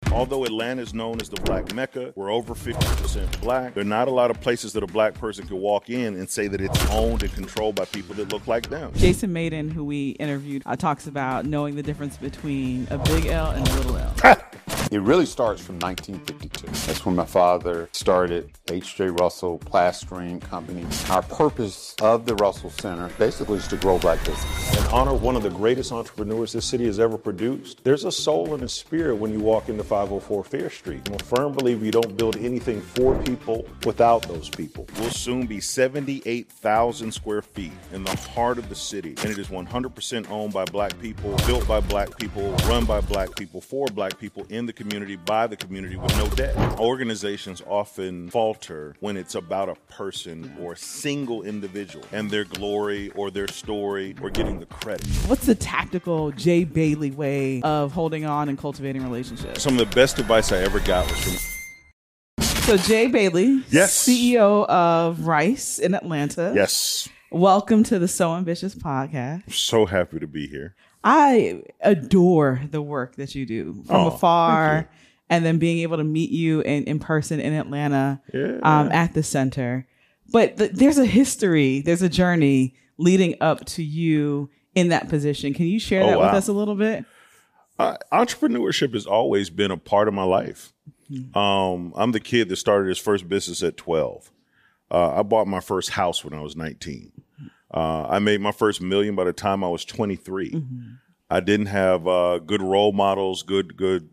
Although Atlanta is known as the Black Mecca, we're over 50% Black. There are not a lot of places that a Black person can walk in and say that it's owned and controlled by people that look like them. Jason Maiden, who we interviewed, talks about knowing the difference between a big L and a little L. It really starts from 1952. That's when my father started H.J. Russell Plastering Company. Our purpose of the Russell Center basically is to grow Black business. And honor one of the greatest entrepreneurs this city has ever produced. There's a soul and a spirit when you walk into 504 Fair Street. I'm a firm believer you don't build anything for people without those people. We'll soon be 78,000 square feet in the heart of the city, and it is 100% owned by Black people, built by Black people, run by Black people, for Black people, in the community, by the community, with no debt. Organizations often falter when it's about a person or a single individual and their glory or their story or getting the credit. What's the tactical Jay Bailey way of holding on and cultivating relationships? Some of the best advice I ever got was from... So Jay Bailey, yes, CEO of Rice in Atlanta. Yes. Welcome to the So Ambitious podcast. I'm so happy to be here. I adore the work that you do from afar, and then being able to meet you in person in Atlanta at the center. But there's a history, there's a journey leading up to you in that position. Can you share that with us a little bit? Entrepreneurship has always been a part of my life. I'm the kid that started his first business at 12. I bought my first house when I was 19. I made my first $1 million by the time I was 23. Mm-hmm. I didn't have good role models, good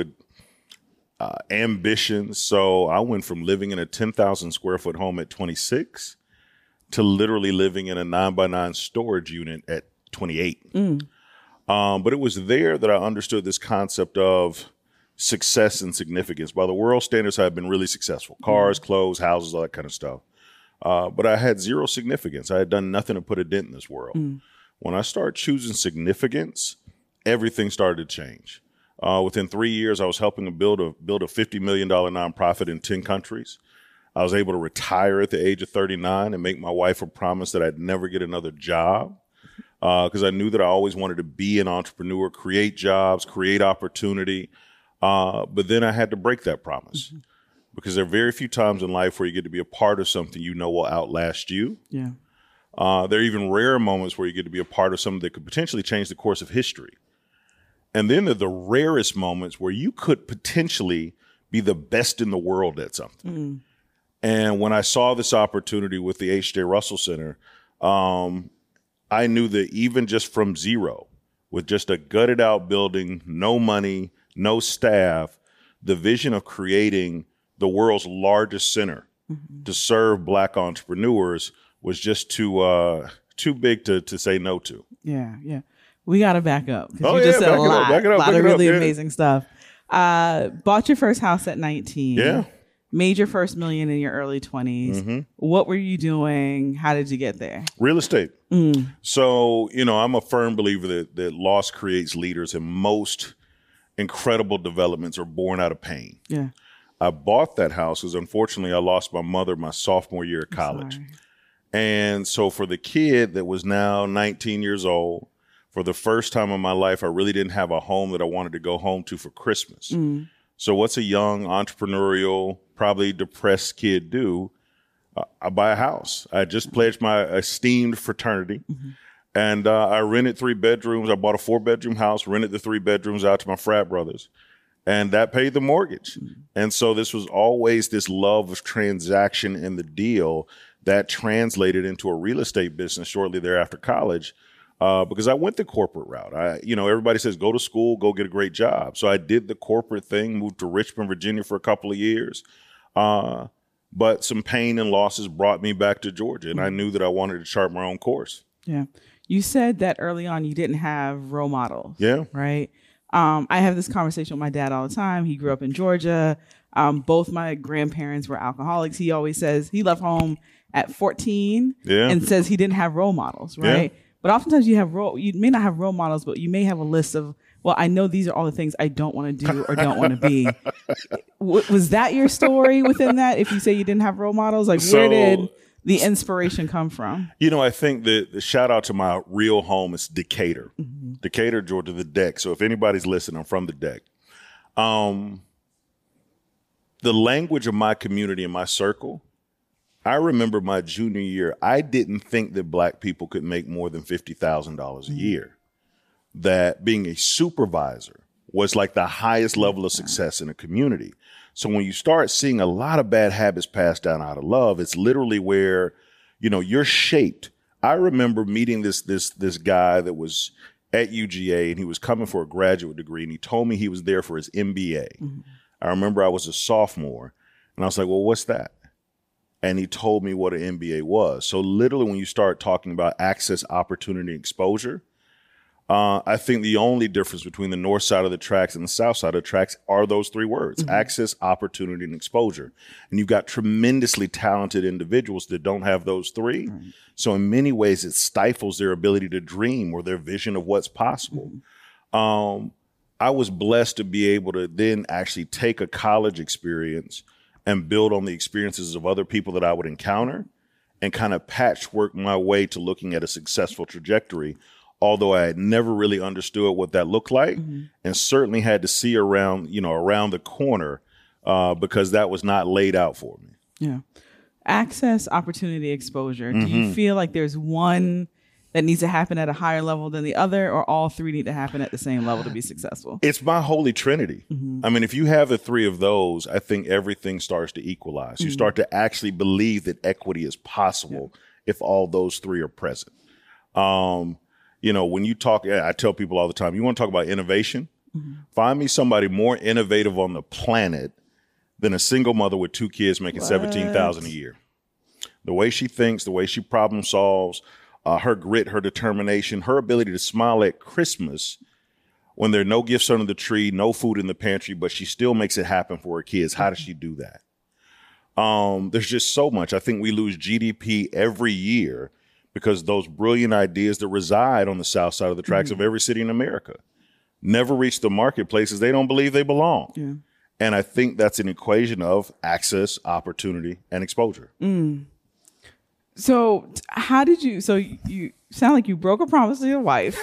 ambitions. So I went from living in a 10,000 square foot home at 26 to literally living in a 9x9 storage unit at 28. But it was there that I understood this concept of success and significance. By the world standards, I've been really successful. Cars, clothes, houses, all that kind of stuff. But I had zero significance. I had done nothing to put a dent in this world. When I started choosing significance, everything started to change. Within 3 years, I was helping to build a $50 million nonprofit in 10 countries. I was able to retire at the age of 39 and make my wife a promise that I'd never get another job, because I knew that I always wanted to be an entrepreneur, create jobs, create opportunity. But then I had to break that promise. Because there are very few times in life where you get to be a part of something you know will outlast you. Yeah. There are even rare moments where you get to be a part of something that could potentially change the course of history. And then there are the rarest moments where you could potentially be the best in the world at something. And when I saw this opportunity with the H.J. Russell Center, I knew that even just from zero, with just a gutted out building, no money, no staff, the vision of creating the world's largest center to serve Black entrepreneurs was just too big to say no to. Yeah. We got to back up, because you just said a lot of really amazing stuff. Bought your first house at 19. Yeah. Made your first $1 million in your early 20s. What were you doing? How did you get there? Real estate. So, I'm a firm believer that loss creates leaders, and most incredible developments are born out of pain. Yeah. I bought that house because, unfortunately, I lost my mother my sophomore year of college. And so for the kid that was now 19 years old, for the first time in my life, I really didn't have a home that I wanted to go home to for Christmas. So what's a young, entrepreneurial, probably depressed kid do? I buy a house. I just pledged my esteemed fraternity. And I rented 3 bedrooms. I bought a 4-bedroom house, rented the 3 bedrooms out to my frat brothers. And that paid the mortgage. And so this was always this love of transaction in the deal that translated into a real estate business shortly thereafter college, because I went the corporate route. Everybody says, go to school, go get a great job. So I did the corporate thing, moved to Richmond, Virginia for a couple of years. But some pain and losses brought me back to Georgia, and I knew that I wanted to chart my own course. Yeah. You said that early on you didn't have role models. Yeah. Right? I have this conversation with my dad all the time. He grew up in Georgia. Both my grandparents were alcoholics. He always says he left home at 14 and says he didn't have role models, right? Yeah. But oftentimes you may not have role models, but you may have a list of, well, I know these are all the things I don't want to do or don't want to be. Was that your story within that? If you say you didn't have role models, where did the inspiration come from? I think that the shout out to my real home is Decatur, Decatur, Georgia, the Deck. So if anybody's listening, I'm from the Deck. The language of my community and my circle, I remember my junior year, I didn't think that Black people could make more than $50,000 a year. That being a supervisor was like the highest level of success in a community. So when you start seeing a lot of bad habits passed down out of love, it's literally where, you're shaped. I remember meeting this guy that was at UGA, and he was coming for a graduate degree, and he told me he was there for his MBA. Mm-hmm. I remember I was a sophomore, and I was like, well, what's that? And he told me what an MBA was. So literally when you start talking about access, opportunity, exposure, I think the only difference between the north side of the tracks and the south side of the tracks are those three words, mm-hmm. access, opportunity, and exposure. And you've got tremendously talented individuals that don't have those three. Right. So in many ways, it stifles their ability to dream or their vision of what's possible. Mm-hmm. I was blessed to be able to then actually take a college experience and build on the experiences of other people that I would encounter and kind of patchwork my way to looking at a successful trajectory, although I had never really understood what that looked like, mm-hmm. and certainly had to see around the corner because that was not laid out for me. Yeah. Access, opportunity, exposure. Mm-hmm. Do you feel like there's one that needs to happen at a higher level than the other, or all three need to happen at the same level to be successful? It's my holy trinity. Mm-hmm. I mean, if you have the three of those, I think everything starts to equalize. Mm-hmm. You start to actually believe that equity is possible if all those three are present. When you talk, I tell people all the time, you want to talk about innovation? Mm-hmm. Find me somebody more innovative on the planet than a single mother with two kids making $17,000 a year. The way she thinks, the way she problem solves, her grit, her determination, her ability to smile at Christmas when there are no gifts under the tree, no food in the pantry, but she still makes it happen for her kids. How does she do that? There's just so much. I think we lose GDP every year because those brilliant ideas that reside on the south side of the tracks mm-hmm. of every city in America never reach the marketplaces. They don't believe they belong. Yeah. And I think that's an equation of access, opportunity, and exposure. Mm. So you sound like you broke a promise to your wife.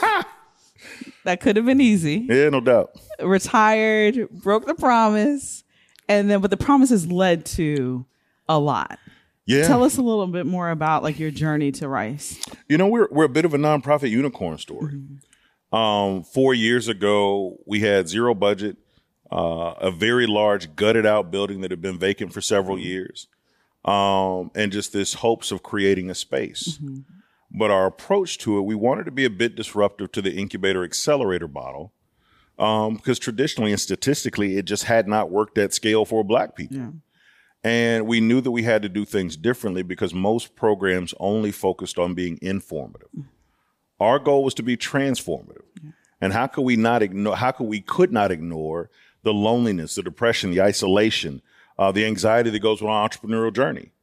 That could have been easy. Yeah, no doubt. Retired, broke the promise, but the promise has led to a lot. Yeah. Tell us a little bit more about like your journey to Rice. We're a bit of a nonprofit unicorn story. Mm-hmm. 4 years ago, we had zero budget, a very large gutted out building that had been vacant for several years. And just this hopes of creating a space. Mm-hmm. But our approach to it, we wanted to be a bit disruptive to the incubator accelerator model because traditionally and statistically, it just had not worked at scale for Black people. Yeah. And we knew that we had to do things differently because most programs only focused on being informative. Mm-hmm. Our goal was to be transformative. Yeah. And how could we could not ignore the loneliness, the depression, the isolation, the anxiety that goes with our entrepreneurial journey.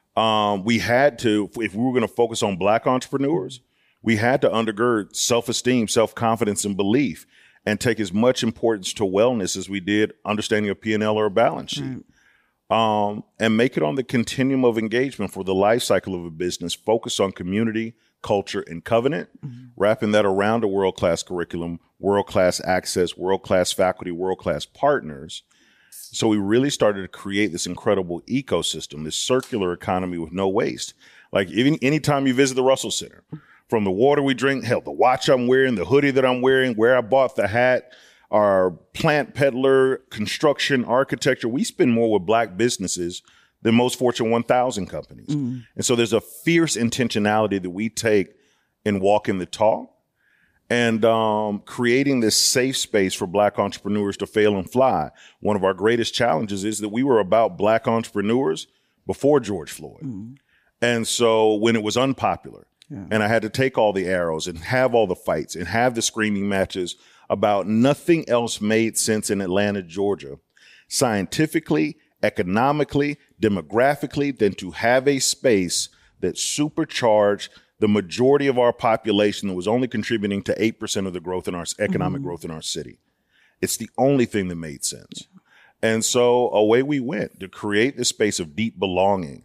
We had to, if we were going to focus on Black entrepreneurs, we had to undergird self-esteem, self-confidence, and belief, and take as much importance to wellness as we did understanding a P&L or a balance sheet. Right. And make it on the continuum of engagement for the life cycle of a business, focused on community, culture, and covenant, mm-hmm. wrapping that around a world-class curriculum, world-class access, world-class faculty, world-class partners. So we really started to create this incredible ecosystem, this circular economy with no waste. Like anytime you visit the Russell Center, from the water we drink, hell, the watch I'm wearing, the hoodie that I'm wearing, where I bought the hat, our plant peddler, construction, architecture, we spend more with Black businesses than most Fortune 1000 companies. Mm. And so there's a fierce intentionality that we take in walking the talk and creating this safe space for Black entrepreneurs to fail and fly. One of our greatest challenges is that we were about Black entrepreneurs before George Floyd. Mm. And so when it was unpopular, and I had to take all the arrows and have all the fights and have the screaming matches about nothing else made sense in Atlanta, Georgia, scientifically, economically, demographically, than to have a space that supercharged the majority of our population that was only contributing to 8% of the growth in our economic growth in our city. It's the only thing that made sense. And so away we went to create this space of deep belonging,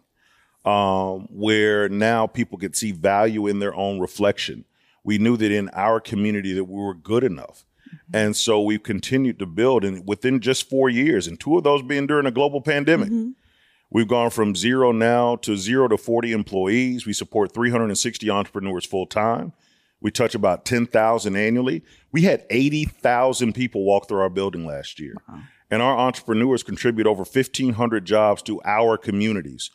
where now people could see value in their own reflection. We knew that in our community that we were good enough. And so we've continued to build. And within just 4 years, and 2 of those being during a global pandemic, we've gone from 0 now to 0 to 40 employees. We support 360 entrepreneurs full time. We touch about 10,000 annually. We had 80,000 people walk through our building last year. Wow. And our entrepreneurs contribute over 1,500 jobs to our communities.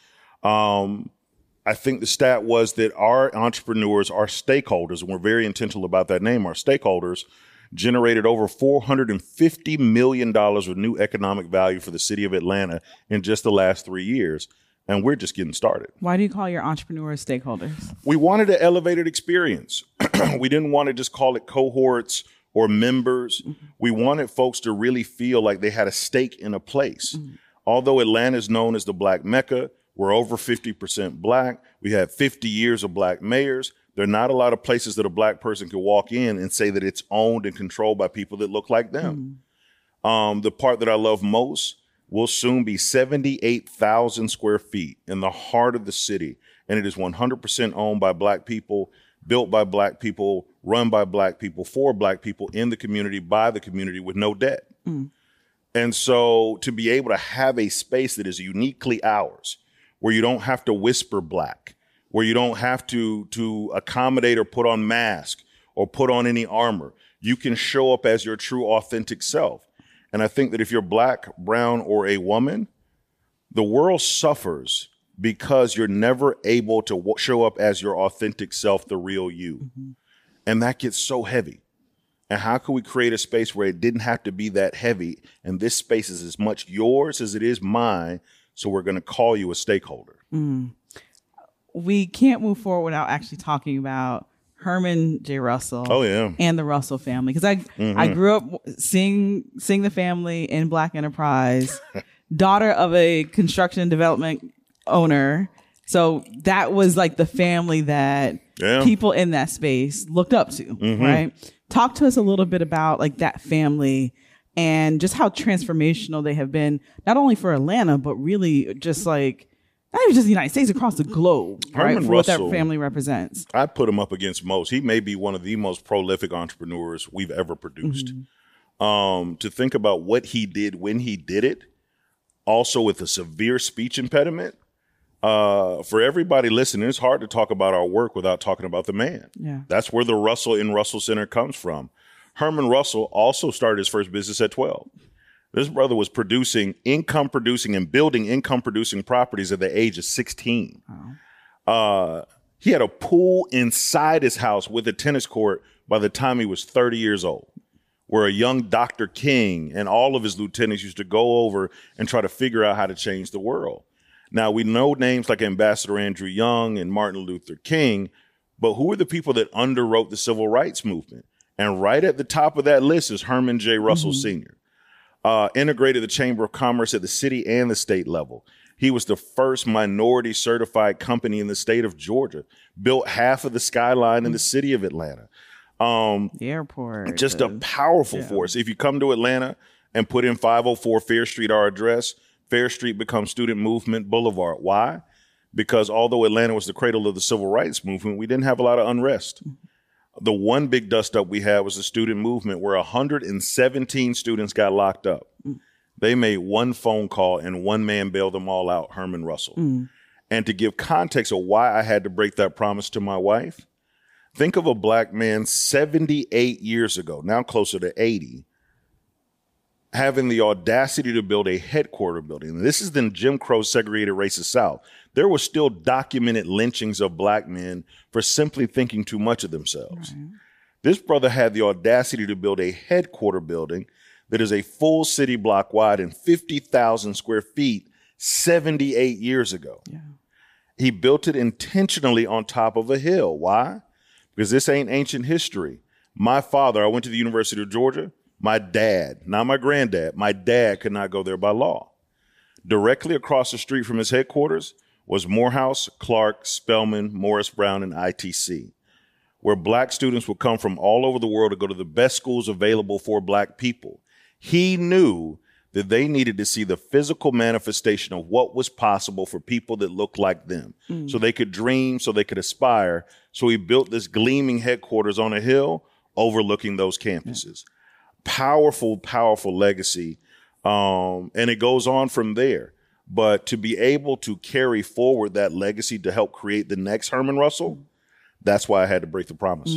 I think the stat was that our entrepreneurs, our stakeholders, and we're very intentional about that name, our stakeholders generated over $450 million of new economic value for the city of Atlanta in just the last 3 years. And we're just getting started. Why do you call your entrepreneurs stakeholders? We wanted an elevated experience. We didn't want to just call it cohorts or members. We wanted folks to really feel like they had a stake in a place. Although Atlanta is known as the Black Mecca, we're over 50% Black. We have 50 years of Black mayors. There are not a lot of places that a Black person can walk in and say that it's owned and controlled by people that look like them. The part that I love most will soon be 78,000 square feet in the heart of the city. And it is 100% owned by Black people, built by Black people, run by Black people, for Black people, in the community, by the community, with no debt. And so to be able to have a space that is uniquely ours, where you don't have to whisper Black, where you don't have to accommodate or put on mask or put on any armor. You can show up as your true, authentic self. And I think that if you're Black, brown, or a woman, the world suffers because you're never able to show up as your authentic self, the real you. And that gets so heavy. And how can we create a space where it didn't have to be that heavy? And this space is as much yours as it is mine. So we're going to call you a stakeholder. We can't move forward without actually talking about Herman J. Russell and the Russell family. Because I grew up seeing the family in Black enterprise, daughter of a construction development owner. So that was like the family that people in that space looked up to, right? Talk to us a little bit about like that family and just how transformational they have been, not only for Atlanta, but really just like, not even just the United States, across the globe, right? For what that family represents. I put him up against most. He may be one of the most prolific entrepreneurs we've ever produced. To think about what he did when he did it, also with a severe speech impediment. For everybody listening, it's hard to talk about our work without talking about the man. That's where the Russell in Russell Center comes from. Herman Russell also started his first business at 12. This brother was income producing and building income producing properties at the age of 16. He had a pool inside his house with a tennis court by the time he was 30 years old, where a young Dr. King and all of his lieutenants used to go over and try to figure out how to change the world. Now, we know names like Ambassador Andrew Young and Martin Luther King, but who are the people that underwrote the civil rights movement? And right at the top of that list is Herman J. Russell Sr. Integrated the Chamber of Commerce at the city and the state level. He was the first minority certified company in the state of Georgia, built half of the skyline in the city of Atlanta. The airport. Just a powerful force. If you come to Atlanta and put in 504 Fair Street, our address, Fair Street becomes Student Movement Boulevard. Why? Because although Atlanta was the cradle of the civil rights movement, we didn't have a lot of unrest. The one big dust up we had was the student movement, where 117 students got locked up. They made one phone call and one man bailed them all out, Herman Russell. And to give context of why I had to break that promise to my wife, think of a Black man 78 years ago, now closer to 80, having the audacity to build a headquarter building. This is the Jim Crow segregated racist South. There were still documented lynchings of Black men for simply thinking too much of themselves. This brother had the audacity to build a headquarter building that is a full city block wide and 50,000 square feet 78 years ago. He built it intentionally on top of a hill. Why? Because this ain't ancient history. My father, I went to the University of Georgia. My dad, not my granddad, my dad could not go there by law. Directly across the street from his headquarters was Morehouse, Clark, Spelman, Morris Brown, and ITC, where Black students would come from all over the world to go to the best schools available for Black people. He knew that they needed to see the physical manifestation of what was possible for people that looked like them, so they could dream, so they could aspire. So he built this gleaming headquarters on a hill overlooking those campuses. Powerful, powerful legacy. And it goes on from there. But to be able to carry forward that legacy to help create the next Herman Russell, that's why I had to break the promise.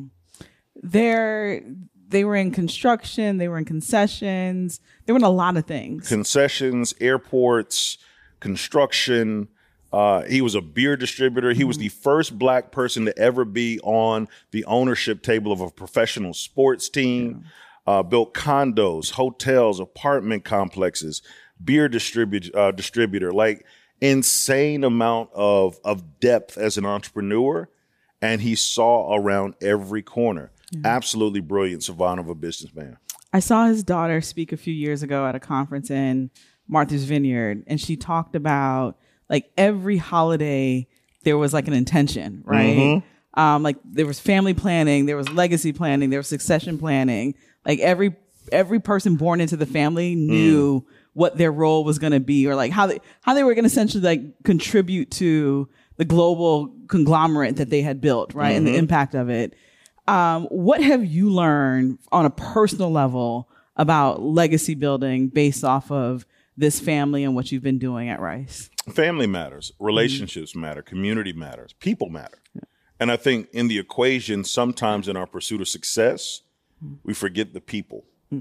They were in construction. They were in concessions. They were in a lot of things. Concessions, airports, construction. He was a beer distributor. He was the first Black person to ever be on the ownership table of a professional sports team. Built condos, hotels, apartment complexes, beer distributor, like insane amount of depth as an entrepreneur. And he saw around every corner. Absolutely brilliant savant of a businessman. I saw his daughter speak a few years ago at a conference in Martha's Vineyard, and she talked about like every holiday there was like an intention, right? Like there was family planning, there was legacy planning, there was succession planning. Like every person born into the family knew what their role was going to be, or like how they were going to essentially like contribute to the global conglomerate that they had built, right? And the impact of it. What have you learned on a personal level about legacy building based off of this family and what you've been doing at Rice? Family matters. Relationships matter. Community matters. People matter. And I think in the equation, sometimes in our pursuit of success, we forget the people.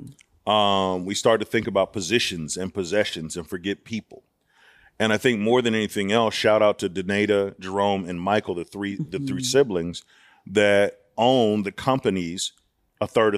We start to think about positions and possessions and forget people. And I think more than anything else, shout out to Danita, Jerome, and Michael, the three siblings that own the companies a third.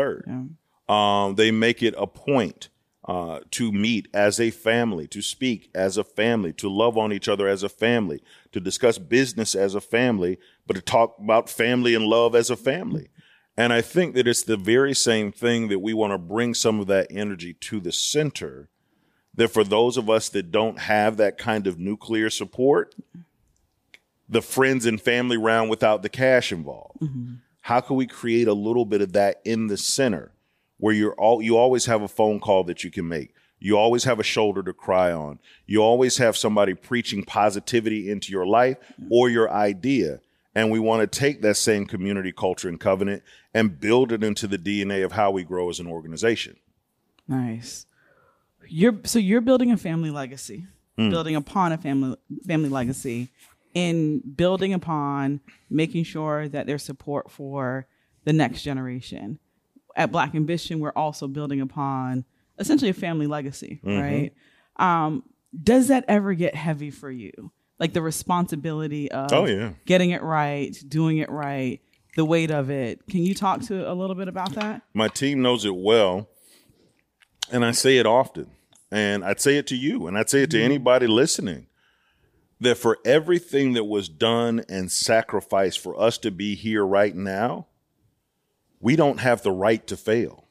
They make it a point to meet as a family, to speak as a family, to love on each other as a family, to discuss business as a family, but to talk about family and love as a family. And I think that it's the very same thing that we want to bring some of that energy to the center, that for those of us that don't have that kind of nuclear support, the friends and family round without the cash involved, how can we create a little bit of that in the center where you always have a phone call that you can make. You always have a shoulder to cry on. You always have somebody preaching positivity into your life or your idea. And we want to take that same community culture and covenant and build it into the DNA of how we grow as an organization. Nice. You're building a family legacy, building upon a family legacy, in building upon making sure that there's support for the next generation. At Black Ambition, we're also building upon essentially a family legacy, right? Does that ever get heavy for you? Like the responsibility of getting it right, doing it right, the weight of it. Can you talk to a little bit about that? My team knows it well, and I say it often. And I'd say it to you, and I'd say it to anybody listening, that for everything that was done and sacrificed for us to be here right now, we don't have the right to fail.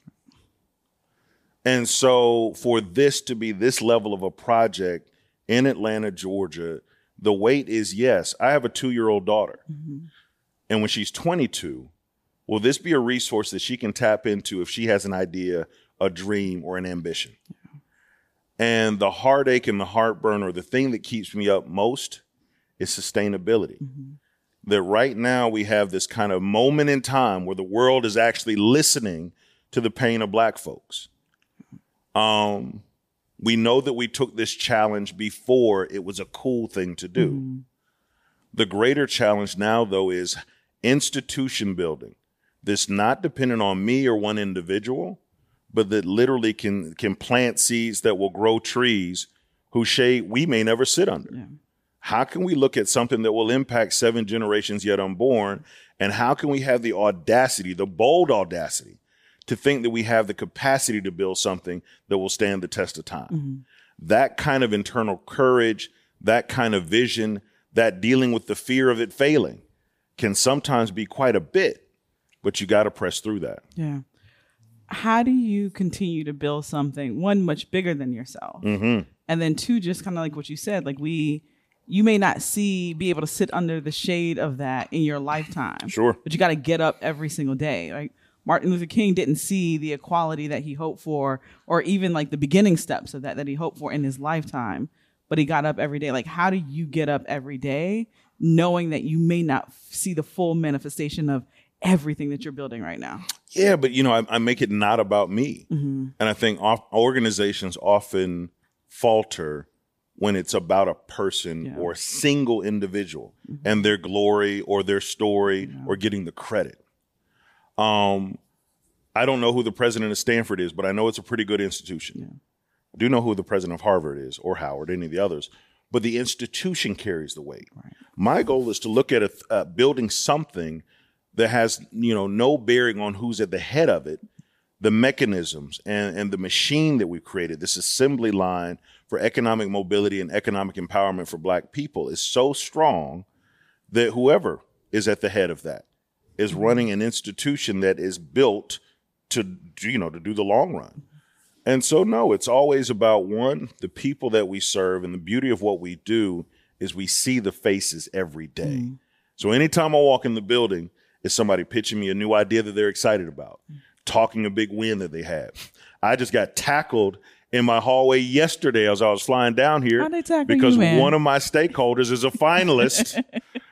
And so for this to be this level of a project in Atlanta, Georgia, the weight is, yes, I have a 2-year-old daughter. And when she's 22, will this be a resource that she can tap into if she has an idea, a dream, or an ambition? And the heartache and the heartburn, or the thing that keeps me up most, is sustainability. That right now we have this kind of moment in time where the world is actually listening to the pain of Black folks. We know that we took this challenge before it was a cool thing to do. The greater challenge now, though, is institution building. That's not dependent on me or one individual, but that literally can plant seeds that will grow trees whose shade we may never sit under. How can we look at something that will impact 7 generations yet unborn? And how can we have the audacity, the bold audacity, to think that we have the capacity to build something that will stand the test of time? That kind of internal courage, that kind of vision, that dealing with the fear of it failing can sometimes be quite a bit, but you got to press through that. Yeah. How do you continue to build something, one, much bigger than yourself, and then two, just kind of like what you said, like you may not be able to sit under the shade of that in your lifetime. Sure. But you got to get up every single day. Like Martin Luther King didn't see the equality that he hoped for, or even like the beginning steps of that he hoped for in his lifetime, but he got up every day. Like, how do you get up every day knowing that you may not see the full manifestation of everything that you're building right now. Yeah, but I make it not about me. Mm-hmm. And I think organizations often falter when it's about a person or a single individual and their glory or their story or getting the credit. I don't know who the president of Stanford is, but I know it's a pretty good institution. Yeah. I do know who the president of Harvard is, or Howard, any of the others, but the institution carries the weight. Right. My goal is to look at building something that has, no bearing on who's at the head of it, the mechanisms and the machine that we've created, this assembly line for economic mobility and economic empowerment for Black people is so strong that whoever is at the head of that is running an institution that is built to do the long run. And so, no, it's always about, one, the people that we serve. And the beauty of what we do is we see the faces every day. Mm. So anytime I walk in the building, it's somebody pitching me a new idea that they're excited about, talking a big win that they had. I just got tackled in my hallway yesterday as I was flying down here because one of my stakeholders is a finalist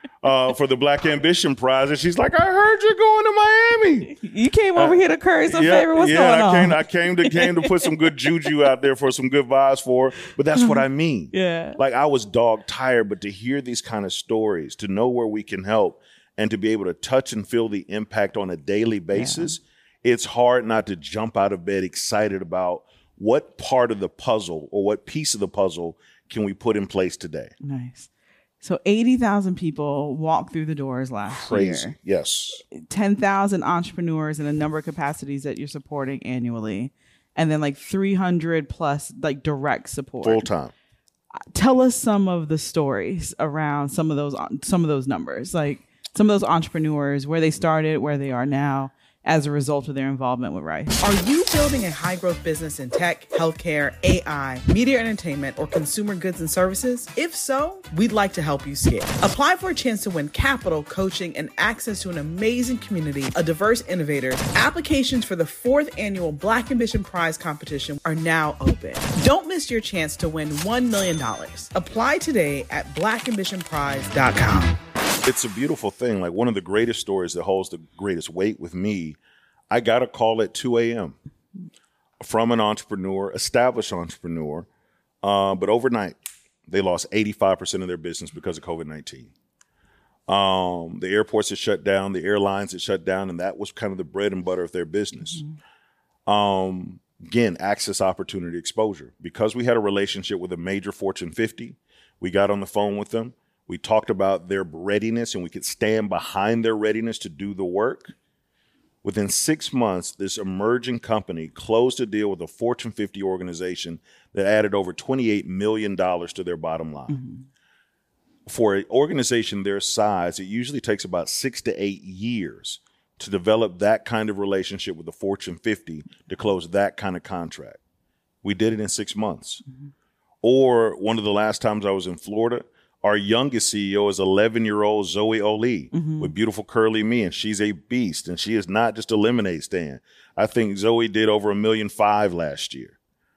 for the Black Ambition Prize. And she's like, I heard you're going to Miami. You came over here to curry some favor. What's going on? I came to put some good juju out there for some good vibes for her. But that's what I mean. Yeah. Like, I was dog tired, but to hear these kind of stories, to know where we can help and to be able to touch and feel the impact on a daily basis, it's hard not to jump out of bed excited about what part of the puzzle or what piece of the puzzle can we put in place today. Nice. So 80,000 people walked through the doors last year. Yes. 10,000 entrepreneurs in a number of capacities that you're supporting annually. And then like 300 plus like direct support. Full time. Tell us some of the stories around some of those numbers, like some of those entrepreneurs, where they started, where they are now, as a result of their involvement with Rice. Are you building a high-growth business in tech, healthcare, AI, media entertainment, or consumer goods and services? If so, we'd like to help you scale. Apply for a chance to win capital, coaching, and access to an amazing community of diverse innovators. Applications for the 4th annual Black Ambition Prize competition are now open. Don't miss your chance to win $1 million. Apply today at blackambitionprize.com. It's a beautiful thing. Like, one of the greatest stories that holds the greatest weight with me, I got a call at 2 a.m. from an entrepreneur, established entrepreneur, but overnight they lost 85% of their business because of COVID-19. The airports had shut down, the airlines had shut down, and that was kind of the bread and butter of their business. Mm-hmm. Again, access, opportunity, exposure. Because we had a relationship with a major Fortune 50, we got on the phone with them. We talked about their readiness, and we could stand behind their readiness to do the work. Within 6 months, this emerging company closed a deal with a Fortune 50 organization that added over $28 million to their bottom line. Mm-hmm. For an organization their size, it usually takes about 6 to 8 years to develop that kind of relationship with the Fortune 50 to close that kind of contract. We did it in 6 months. Mm-hmm. Or one of the last times I was in Florida, our youngest CEO is 11-year-old Zoe Oli with beautiful curly me, and she's a beast, and she is not just a lemonade stand. I think Zoe did over $1.5 million last year.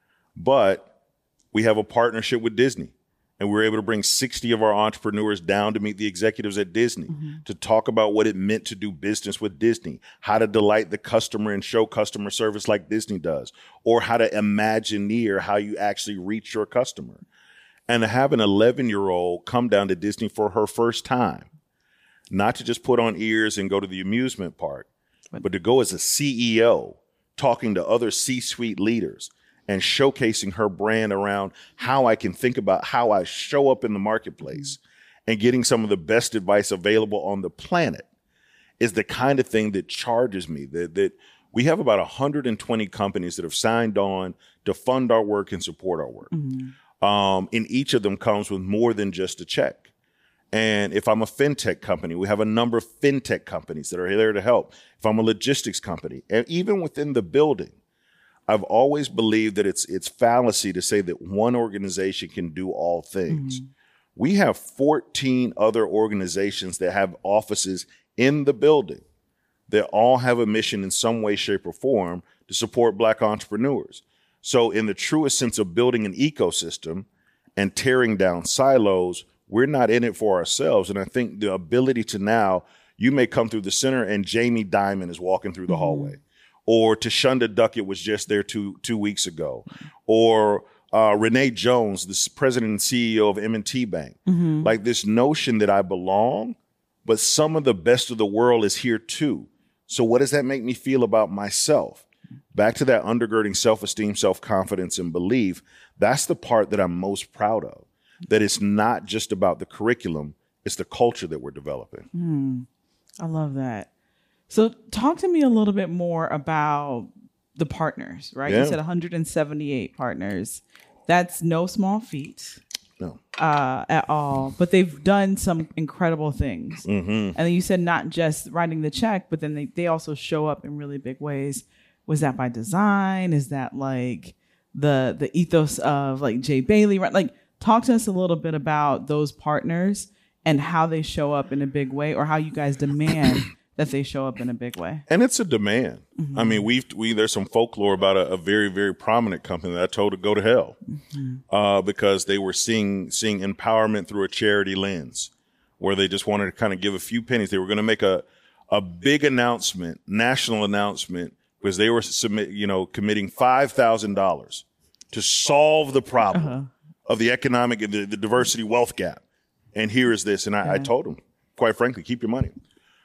But we have a partnership with Disney, and we were able to bring 60 of our entrepreneurs down to meet the executives at Disney to talk about what it meant to do business with Disney, how to delight the customer and show customer service like Disney does, or how to imagineer how you actually reach your customer. And to have an 11-year-old come down to Disney for her first time, not to just put on ears and go to the amusement park, but to go as a CEO, talking to other C-suite leaders and showcasing her brand around how I can think about how I show up in the marketplace and getting some of the best advice available on the planet is the kind of thing that charges me. That we have about 120 companies that have signed on to fund our work and support our work. Mm-hmm. And each of them comes with more than just a check. And if I'm a fintech company, we have a number of fintech companies that are there to help. If I'm a logistics company, and even within the building, I've always believed that it's fallacy to say that one organization can do all things. Mm-hmm. We have 14 other organizations that have offices in the building that all have a mission in some way, shape, or form to support Black entrepreneurs. So in the truest sense of building an ecosystem and tearing down silos, we're not in it for ourselves. And I think the ability to now you may come through the center and Jamie Dimon is walking through the hallway, or Tashunda Duckett was just there two weeks ago, or Renee Jones, the president and CEO of M&T Bank. Like this notion that I belong, but some of the best of the world is here too. So what does that make me feel about myself? Back to that undergirding self-esteem, self-confidence, and belief. That's the part that I'm most proud of, that it's not just about the curriculum, it's the culture that we're developing. I love that. So talk to me a little bit more about the partners, right? You said 178 partners. That's no small feat. No. At all. But they've done some incredible things. And then you said not just writing the check, but then they also show up in really big ways. Was that by design? Is that like the ethos of like Jay Bailey? Right? Like, talk to us a little bit about those partners and how they show up in a big way, or how you guys demand that they show up in a big way. And it's a demand. I mean, there's some folklore about a very, very prominent company that I told to go to hell because they were seeing empowerment through a charity lens, where they just wanted to kind of give a few pennies. They were going to make a big announcement, national announcement, because they were committing $5,000 to solve the problem of the economic and the diversity wealth gap. And here is this. And I told them, quite frankly, keep your money.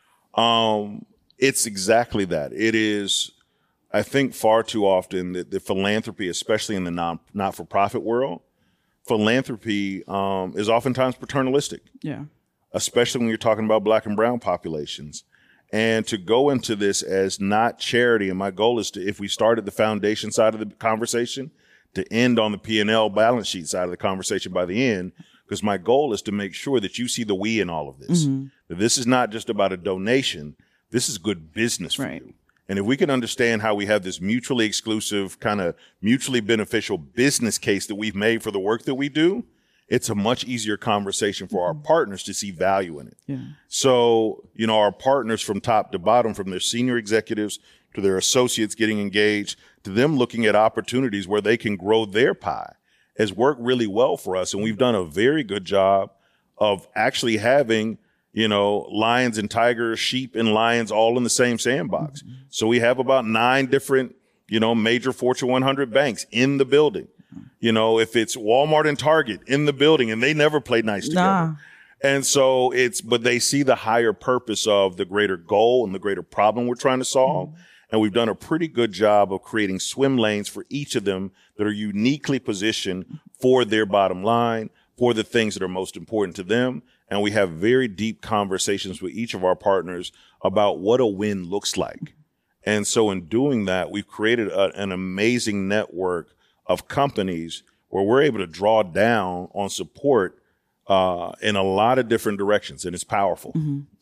It's exactly that. It is, I think, far too often that the philanthropy, especially in the not-for-profit world, philanthropy is oftentimes paternalistic. Yeah. Especially when you're talking about Black and brown populations. And to go into this as not charity, and my goal is to, if we started the foundation side of the conversation, to end on the P&L balance sheet side of the conversation by the end, because my goal is to make sure that you see the we in all of this. That this is not just about a donation. This is good business for you. And if we can understand how we have this mutually exclusive, kind of mutually beneficial business case that we've made for the work that we do, it's a much easier conversation for our partners to see value in it. Yeah. So, our partners from top to bottom, from their senior executives to their associates getting engaged, to them looking at opportunities where they can grow their pie, has worked really well for us. And we've done a very good job of actually having, lions and tigers, sheep and lions all in the same sandbox. So we have about 9 different, major Fortune 100 banks in the building. If it's Walmart and Target in the building, and they never play nice together. And so but they see the higher purpose of the greater goal and the greater problem we're trying to solve. And we've done a pretty good job of creating swim lanes for each of them that are uniquely positioned for their bottom line, for the things that are most important to them. And we have very deep conversations with each of our partners about what a win looks like. And so in doing that, we've created an amazing network of companies where we're able to draw down on support in a lot of different directions. And it's powerful.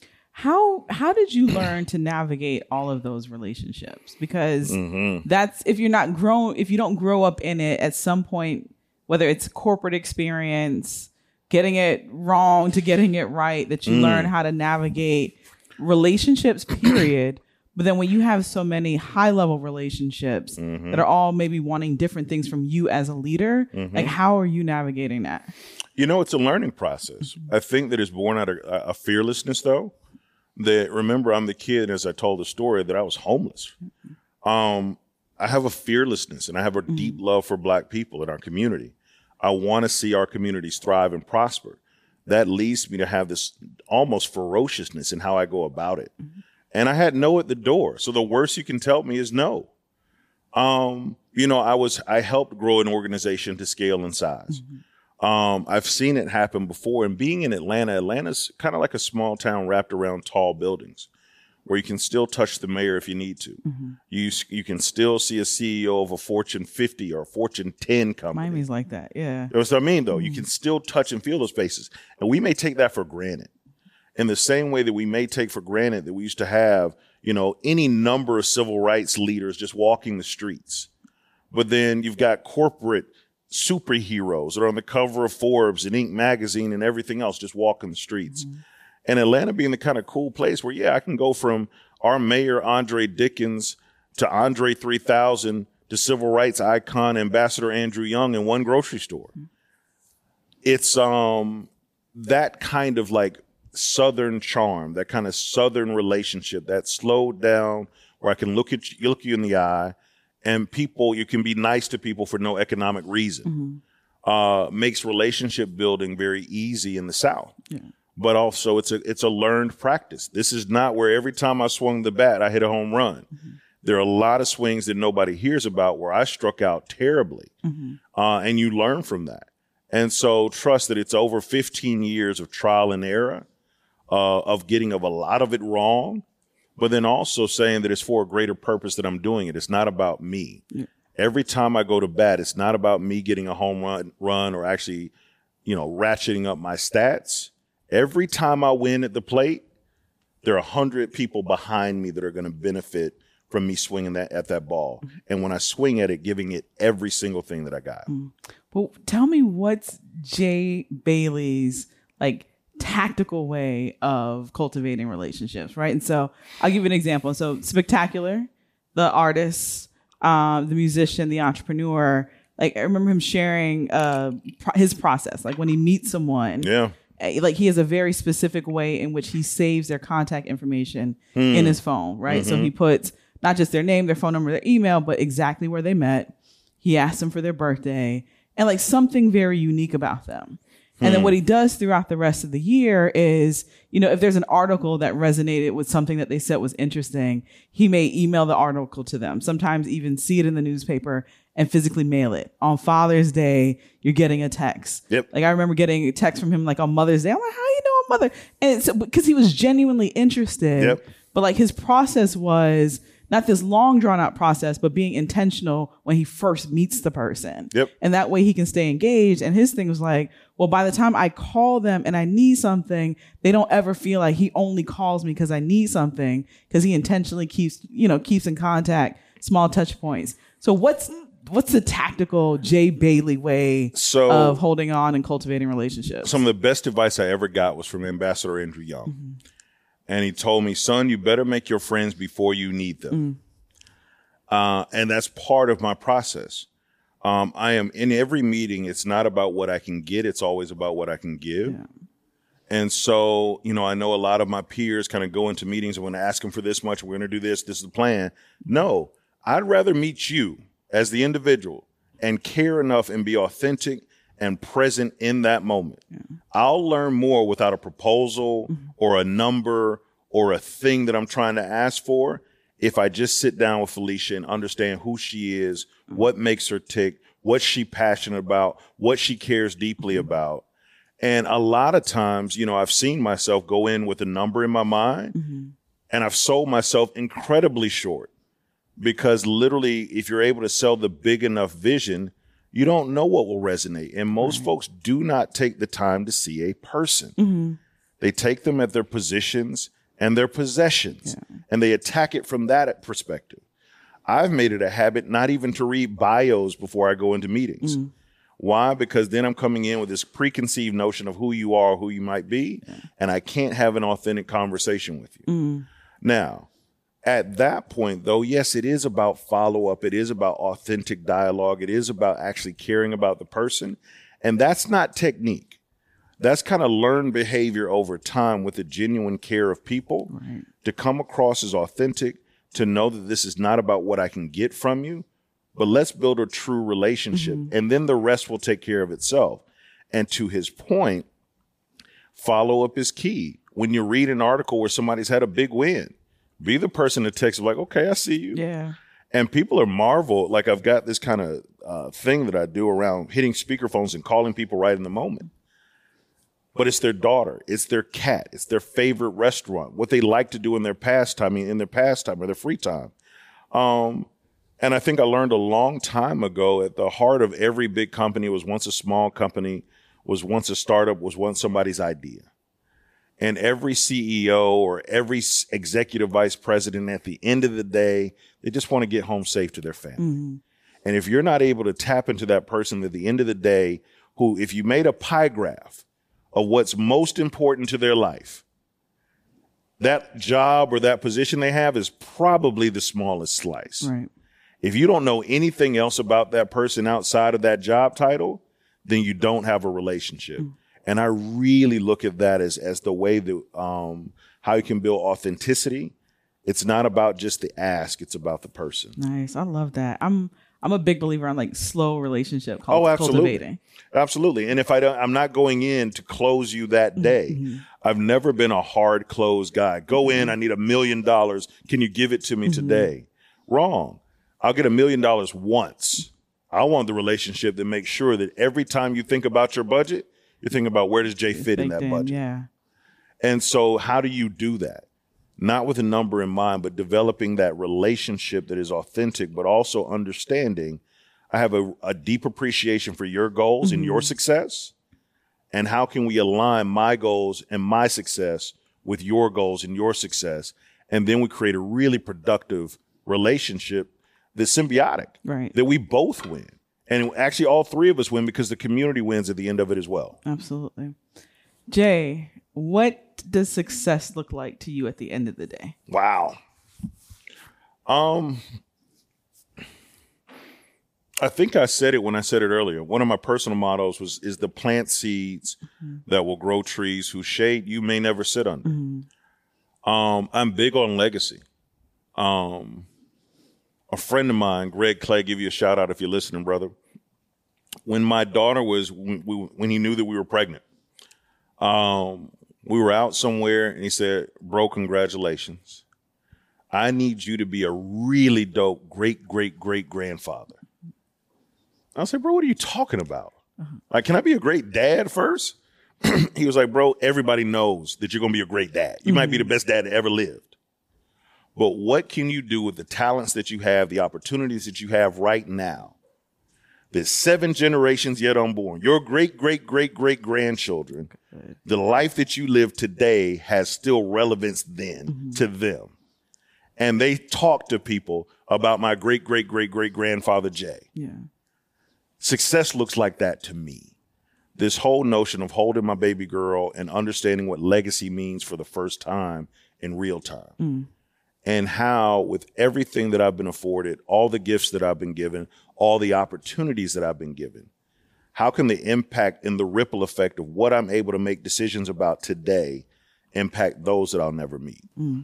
How did you learn to navigate all of those relationships? Because that's, if you don't grow up in it at some point, whether it's corporate experience, getting it wrong to getting it right, that you learn how to navigate relationships, period. But then when you have so many high level relationships that are all maybe wanting different things from you as a leader, like, how are you navigating that? It's a learning process. I think that it's born out of a fearlessness, though. That, remember, I'm the kid, as I told the story, that I was homeless. I have a fearlessness, and I have a deep love for Black people in our community. I want to see our communities thrive and prosper. That leads me to have this almost ferociousness in how I go about it. And I had no at the door. So the worst you can tell me is no. I helped grow an organization to scale in size. I've seen it happen before. And being in Atlanta's kind of like a small town wrapped around tall buildings, where you can still touch the mayor if you need to. You can still see a CEO of a Fortune 50 or a Fortune 10 company. Miami's like that, yeah. That's what I mean, though. You can still touch and feel those spaces. And we may take that for granted. In the same way that we may take for granted that we used to have, any number of civil rights leaders just walking the streets. But then you've got corporate superheroes that are on the cover of Forbes and Inc. magazine and everything else just walking the streets. And Atlanta being the kind of cool place where, I can go from our mayor, Andre Dickens, to Andre 3000, to civil rights icon, Ambassador Andrew Young in one grocery store. It's that kind of like Southern charm, that kind of Southern relationship, that slowed down where I can look you in the eye, and you can be nice to people for no economic reason. Makes relationship building very easy in the South. Yeah. But also it's a learned practice. This is not where every time I swung the bat, I hit a home run. There are a lot of swings that nobody hears about where I struck out terribly. And you learn from that. And so trust that it's over 15 years of trial and error, of getting a lot of it wrong, but then also saying that it's for a greater purpose that I'm doing it. It's not about me. Yeah. Every time I go to bat, it's not about me getting a home run or actually, ratcheting up my stats. Every time I win at the plate, there are 100 people behind me that are going to benefit from me swinging at that ball. And when I swing at it, giving it every single thing that I got. Well, tell me what's Jay Bailey's tactical way of cultivating relationships, right? And so I'll give you an example. So Spectacular, the artist, the musician, the entrepreneur, I remember him sharing his process. When he meets someone, he has a very specific way in which he saves their contact information in his phone, right? So he puts not just their name, their phone number, their email, but exactly where they met. He asks them for their birthday and something very unique about them. And then what he does throughout the rest of the year is, if there's an article that resonated with something that they said was interesting, he may email the article to them, sometimes even see it in the newspaper and physically mail it. On Father's Day, you're getting a text. Yep. I remember getting a text from him on Mother's Day. I'm like, how you know I'm Mother? And it's because he was genuinely interested. Yep. But his process was not this long drawn out process, but being intentional when he first meets the person. Yep. And that way he can stay engaged. And his thing was well, by the time I call them and I need something, they don't ever feel like he only calls me because I need something, because he intentionally keeps in contact, small touch points. So what's the tactical Jay Bailey way of holding on and cultivating relationships? Some of the best advice I ever got was from Ambassador Andrew Young. And he told me, son, you better make your friends before you need them. And that's part of my process. I am in every meeting. It's not about what I can get. It's always about what I can give. Yeah. And so, I know a lot of my peers kind of go into meetings and want to ask them for this much. We're going to do this. This is the plan. No, I'd rather meet you as the individual and care enough and be authentic and present in that moment. Yeah. I'll learn more without a proposal or a number or a thing that I'm trying to ask for if I just sit down with Felicia and understand who she is, what makes her tick, what she's passionate about, what she cares deeply about. And a lot of times, I've seen myself go in with a number in my mind, and I've sold myself incredibly short, because literally, if you're able to sell the big enough vision, you don't know what will resonate. And most folks do not take the time to see a person. They take them at their positions and their possessions, and they attack it from that perspective. I've made it a habit not even to read bios before I go into meetings. Why? Because then I'm coming in with this preconceived notion of who you are, who you might be, and I can't have an authentic conversation with you. Now, at that point, though, yes, it is about follow-up. It is about authentic dialogue. It is about actually caring about the person. And that's not technique. That's kind of learned behavior over time with the genuine care of people, to come across as authentic, to know that this is not about what I can get from you, but let's build a true relationship. And then the rest will take care of itself. And to his point, follow-up is key. When you read an article where somebody's had a big win, be the person to text okay, I see you. Yeah. And people are marveled. I've got this kind of thing that I do around hitting speakerphones and calling people right in the moment. But it's their daughter, it's their cat, it's their favorite restaurant, what they like to do in their pastime or their free time. And I think I learned a long time ago, at the heart of every big company was once a small company, was once a startup, was once somebody's idea. And every CEO or every executive vice president, at the end of the day, they just want to get home safe to their family. And if you're not able to tap into that person at the end of the day, who, if you made a pie graph of what's most important to their life, that job or that position they have is probably the smallest slice. Right. If you don't know anything else about that person outside of that job title, then you don't have a relationship. And I really look at that as the way that how you can build authenticity. It's not about just the ask; it's about the person. Nice, I love that. I'm a big believer on like slow relationship absolutely. cultivating. Absolutely. And if I'm not going in to close you that day. Mm-hmm. I've never been a hard close guy. Go in, I need $1 million. Can you give it to me today? Wrong. I'll get $1 million once. I want the relationship that makes sure that every time you think about your budget, you're thinking about where does Jay fit in that budget? Yeah. And so how do you do that? Not with a number in mind, but developing that relationship that is authentic, but also understanding I have a deep appreciation for your goals and your success. And how can we align my goals and my success with your goals and your success? And then we create a really productive relationship that's symbiotic, right? That we both win. And actually all three of us win because the community wins at the end of it as well. Absolutely. Jay, what does success look like to you at the end of the day? Wow. I think I said it when I said it earlier. One of my personal mottos is the plant seeds that will grow trees whose shade you may never sit under. I'm big on legacy. A friend of mine, Greg Clay, give you a shout out if you're listening, brother. When my daughter when he knew that we were pregnant, we were out somewhere and he said, bro, congratulations. I need you to be a really dope great-great-great-grandfather. I said, bro, what are you talking about? Like, can I be a great dad first? He was like, bro, everybody knows that you're going to be a great dad. You might be the best dad that ever lived. But what can you do with the talents that you have, the opportunities that you have right now? There's 7 generations yet unborn. Your great-great-great-great-grandchildren, the life that you live today has still relevance then to them. And they talk to people about my great-great-great-great-grandfather Jay. Yeah. Success looks like that to me. This whole notion of holding my baby girl and understanding what legacy means for the first time in real time. And how with everything that I've been afforded, all the gifts that I've been given, all the opportunities that I've been given, how can the impact and the ripple effect of what I'm able to make decisions about today impact those that I'll never meet?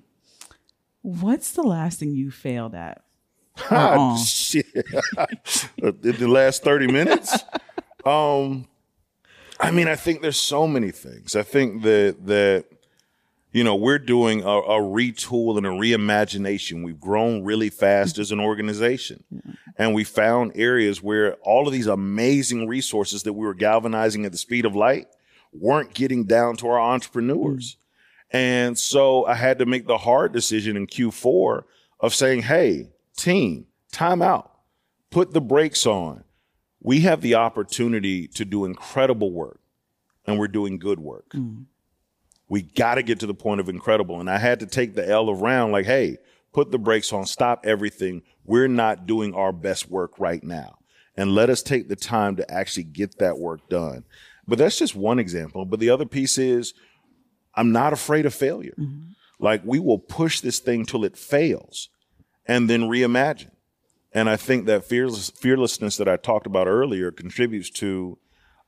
What's the last thing you failed at? Shit. In the last 30 minutes? I mean, I think there's so many things. I think that you know, we're doing a retool and a reimagination. We've grown really fast as an organization. And we found areas where all of these amazing resources that we were galvanizing at the speed of light weren't getting down to our entrepreneurs. And so I had to make the hard decision in Q4 of saying, hey, team, time out, put the brakes on. We have the opportunity to do incredible work, and we're doing good work. We got to get to the point of incredible. And I had to take the L around like, hey, put the brakes on, stop everything. We're not doing our best work right now. And let us take the time to actually get that work done. But that's just one example. But the other piece is I'm not afraid of failure. Like, we will push this thing till it fails and then reimagine. And I think that fearlessness that I talked about earlier contributes to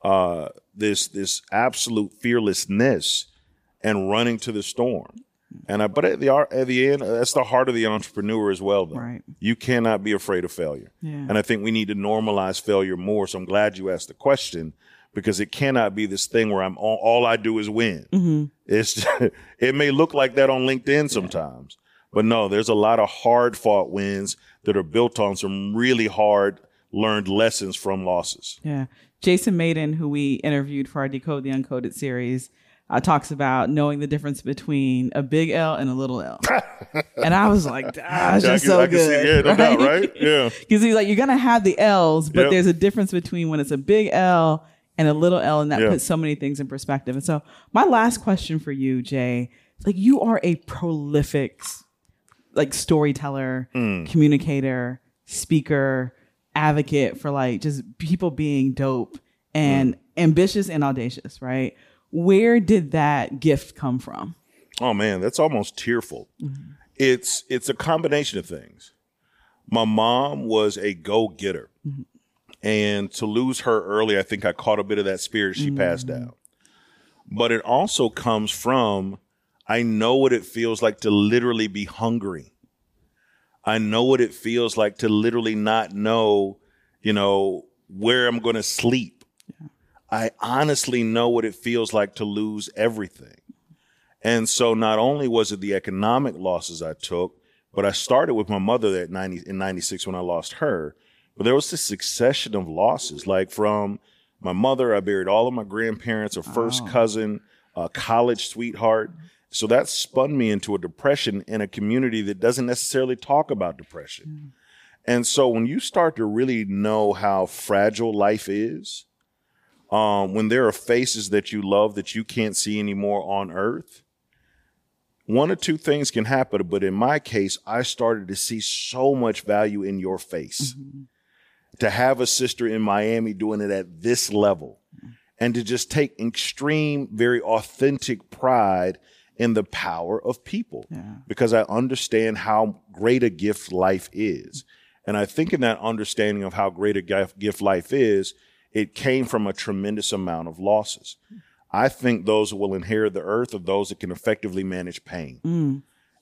this absolute fearlessness and running to the storm. But at the end, that's the heart of the entrepreneur as well, though. Right. You cannot be afraid of failure. Yeah. And I think we need to normalize failure more. So I'm glad you asked the question, because it cannot be this thing where all I do is win. It may look like that on LinkedIn sometimes, but no, there's a lot of hard fought wins that are built on some really hard learned lessons from losses. Yeah. Jason Maiden, who we interviewed for our Decode the Uncoded series, talks about knowing the difference between a big L and a little L. And I was like, it's just so good. No doubt, right? Yeah. Because he's like, you're going to have the L's, but there's a difference between when it's a big L and a little L, and that puts so many things in perspective. And so my last question for you, Jay, like, you are a prolific like storyteller, communicator, speaker, advocate for like just people being dope and ambitious and audacious, right? Where did that gift come from? Oh man, that's almost tearful. It's a combination of things. My mom was a go-getter. And to lose her early, I think I caught a bit of that spirit she passed down. But it also comes from, I know what it feels like to literally be hungry. I know what it feels like to literally not know, where I'm going to sleep. Yeah. I honestly know what it feels like to lose everything. And so not only was it the economic losses I took, but I started with my mother in 96 when I lost her. But there was this succession of losses, like from my mother, I buried all of my grandparents, a first cousin, a college sweetheart. So that spun me into a depression in a community that doesn't necessarily talk about depression. And so when you start to really know how fragile life is, when there are faces that you love that you can't see anymore on earth, one or two things can happen. But in my case, I started to see so much value in your face. Mm-hmm. To have a sister in Miami doing it at this level, and to just take extreme, very authentic pride in the power of people, because I understand how great a gift life is. And I think in that understanding of how great a gift life is, it came from a tremendous amount of losses. I think those who will inherit the earth are those that can effectively manage pain.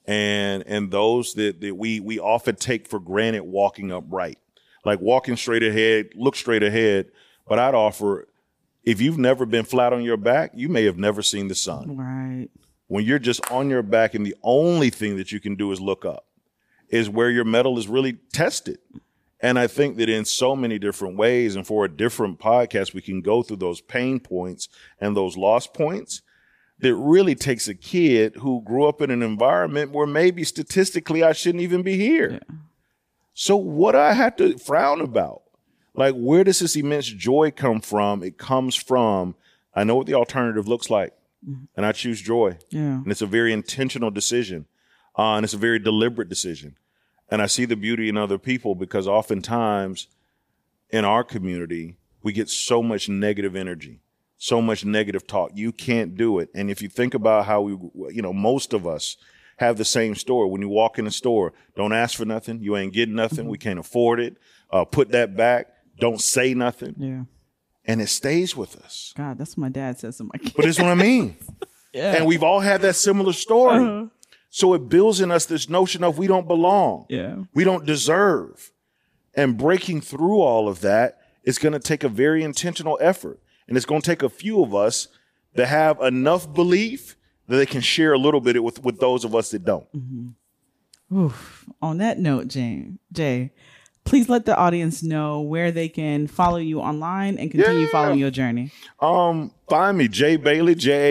And those that we often take for granted walking upright, like walking straight ahead, look straight ahead. But I'd offer, if you've never been flat on your back, you may have never seen the sun. Right. When you're just on your back and the only thing that you can do is look up, is where your mettle is really tested. And I think that in so many different ways, and for a different podcast, we can go through those pain points and those loss points that really takes a kid who grew up in an environment where maybe statistically I shouldn't even be here. Yeah. So what I had to frown about, like, where does this immense joy come from? It comes from, I know what the alternative looks like, and I choose joy. Yeah. And it's a very intentional decision, and it's a very deliberate decision. And I see the beauty in other people, because oftentimes in our community, we get so much negative energy, so much negative talk. You can't do it. And if you think about how most of us have the same story. When you walk in the store, don't ask for nothing. You ain't getting nothing. We can't afford it. Put that back. Don't say nothing. Yeah. And it stays with us. God, that's what my dad says to my kids. But it's what I mean. Yeah. And we've all had that similar story. Uh-huh. So it builds in us this notion of we don't belong. Yeah. We don't deserve. And breaking through all of that is going to take a very intentional effort. And it's going to take a few of us that have enough belief that they can share a little bit with those of us that don't. Mm-hmm. Oof. On that note, Jay, please let the audience know where they can follow you online and continue following your journey. Find me, Jay Bailey,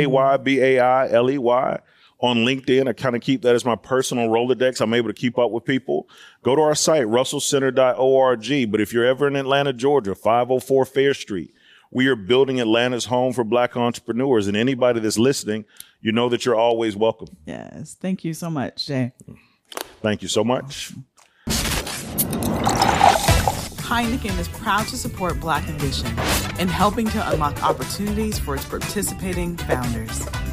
JayBailey, on LinkedIn. I kind of keep that as my personal Rolodex. I'm able to keep up with people. Go to our site, russellcenter.org. But if you're ever in Atlanta, Georgia, 504 Fair Street, we are building Atlanta's home for Black entrepreneurs. And anybody that's listening, you know that you're always welcome. Yes. Thank you so much, Jay. Thank you so much. Heineken is proud to support Black Ambition in helping to unlock opportunities for its participating founders.